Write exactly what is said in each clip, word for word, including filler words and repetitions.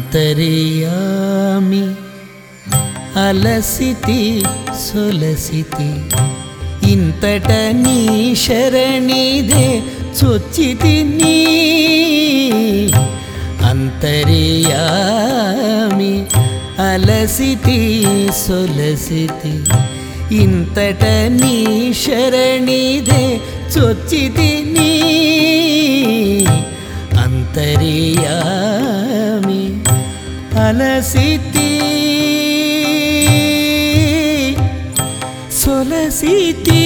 అంతర్యామి అలసితి సొలసితి ఇంతట నీ శరణిదే చొచ్చితిని అంతర్యామి అలసితి సొలసితి ఇంతట నీ శరణిదే చొచ్చితిని అంతర్యామి అలసితి సొలసితి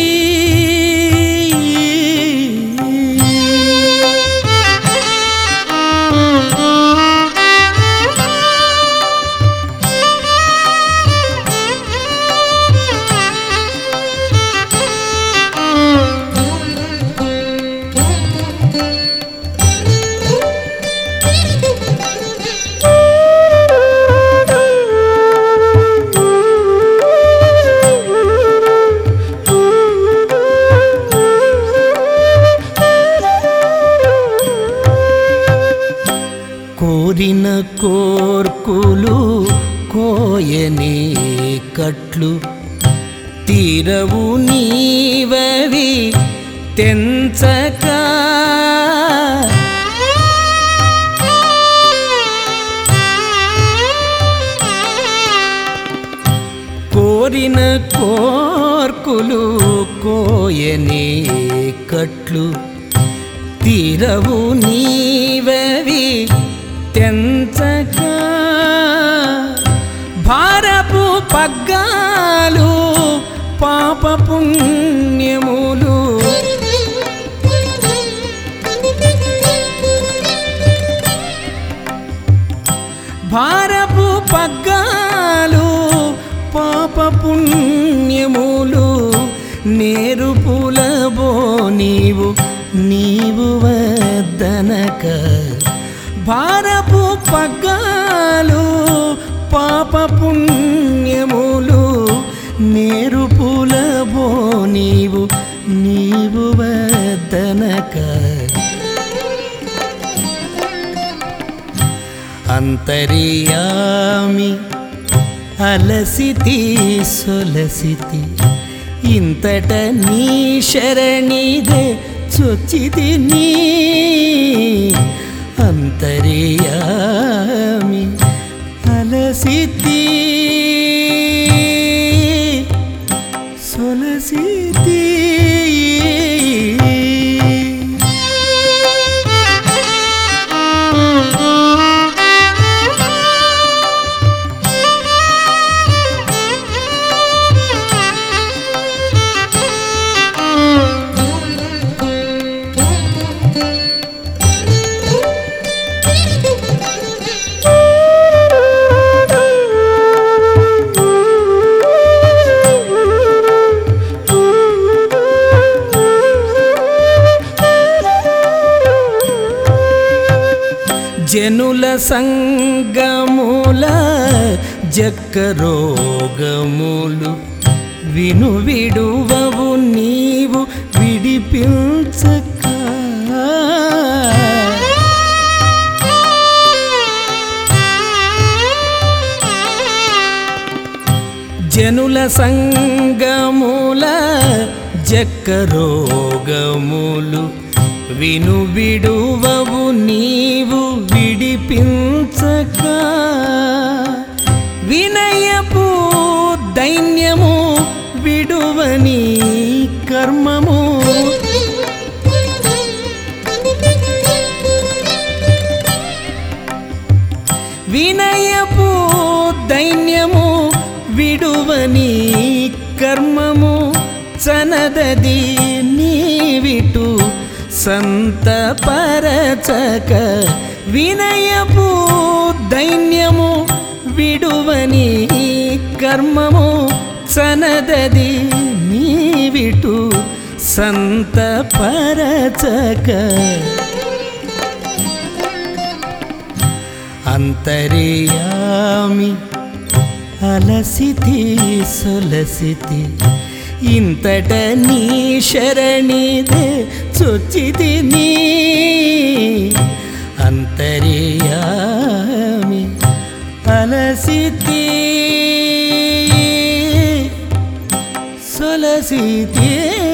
కోరిన కోర్కులు కోయనే కట్లు తీరవు నీవవి తెంచక కోరిన కోర్కులు కోయనే కట్లు తీరవు నీవవి తెంచక భారపు పగ్గాలు పాప పుణ్యములు భారపు పగ్గాలు పాప పుణ్యములు నేరుపులబో నీవు నీవు వద్దనక భారపు పగ్గాలు పాప పుణ్యములు నేరుపులబో నీవు నీవు వద్దనక అంతర్యామి అలసితి సొలసితి ఇంతట నీ శరణిదే చొచ్చితిని అంతర్యామి అలసితి సొలసితి జనుల సంగముల జక్కరోగములు విను విడువవు నీవు విడిపించక జనుల సంగముల జక్కరోగములు విను విడువవు నీవు విడిపించక వినయపు దైన్యము విడువని కర్మము వినయపు దైన్యము విడువని కర్మము చనదది నీవిటు సంతపరచక వినయపు దైన్యము విడువని కర్మము చనదది నీవిటు సంతపరచక అంతర్యామి అలసితి సొలసితి ఇంతట నీ శరణిదే చొచ్చితిని అంతర్యామి సొలసితి సొలసితి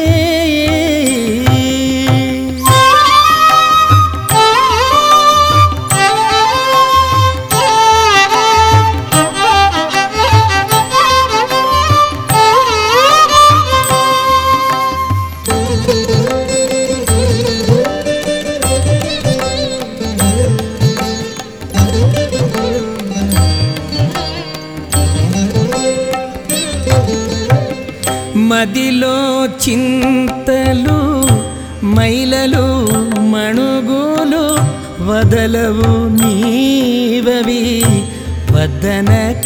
మదిలో చింతలు మైలలు మణుగులు వదలవు నీవవి వదనక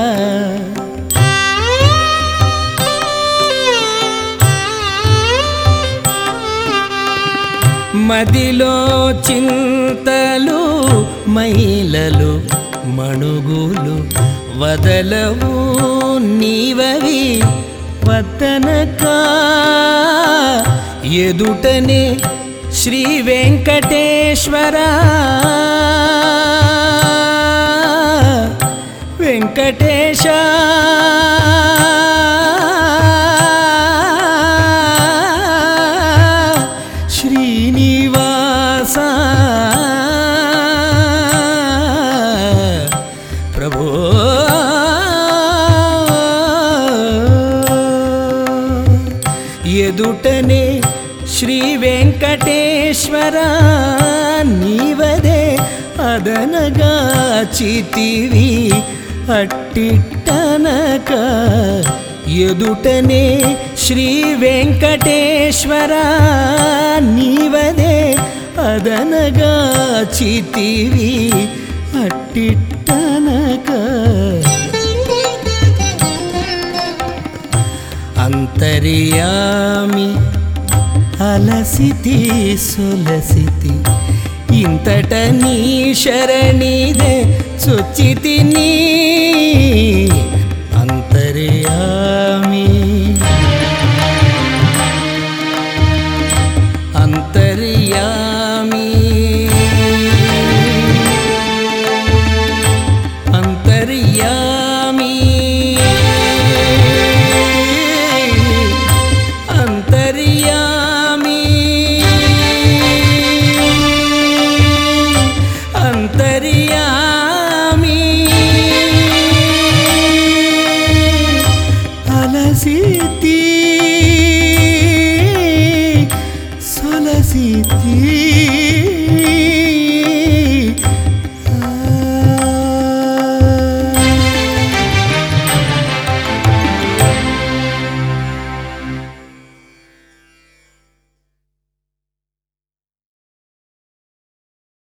మదిలో చింతలు మైలలు మణుగులు వదలవు నీవవి వదనక ఎదుటనే శ్రీ వెంకటేశ్వర వెంకటేశ శ్రీనివాస ప్రభో ఎదుటనే శ్రీ వెంకటేశ్వర నీవదే అదనగా చితివి అట్టిట్టనక ఎదుటనే శ్రీ వెంకటేశ్వర నీవదే అదనగా చితివి అట్టిట్టనక అంతర్యామి అలసితి సొలసితి ఇంతట నీ శరణిదే చొచ్చితిని అంతర్యామి అంతర్యామి అంతర్యామి అంతర్యామి అంతర్యామి అలసితి సొలసితి